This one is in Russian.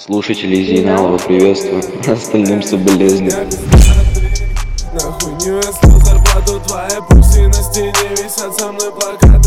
Слушателей Зейналова приветствую, остальным соболезную. Нахуй не весну зарплату твоя, пусть и на стене висят со мной плакаты.